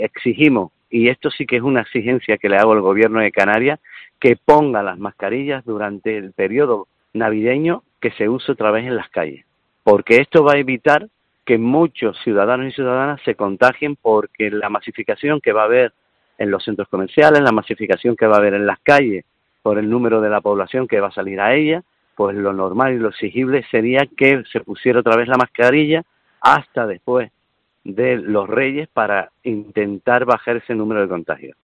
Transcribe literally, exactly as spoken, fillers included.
exigimos, y esto sí que es una exigencia que le hago al gobierno de Canarias, que ponga las mascarillas durante el periodo navideño, que se use otra vez en las calles, porque esto va a evitar que muchos ciudadanos y ciudadanas se contagien, porque la masificación que va a haber en los centros comerciales, la masificación que va a haber en las calles por el número de la población que va a salir a ella, pues lo normal y lo exigible sería que se pusiera otra vez la mascarilla hasta después de los Reyes para intentar bajar ese número de contagios.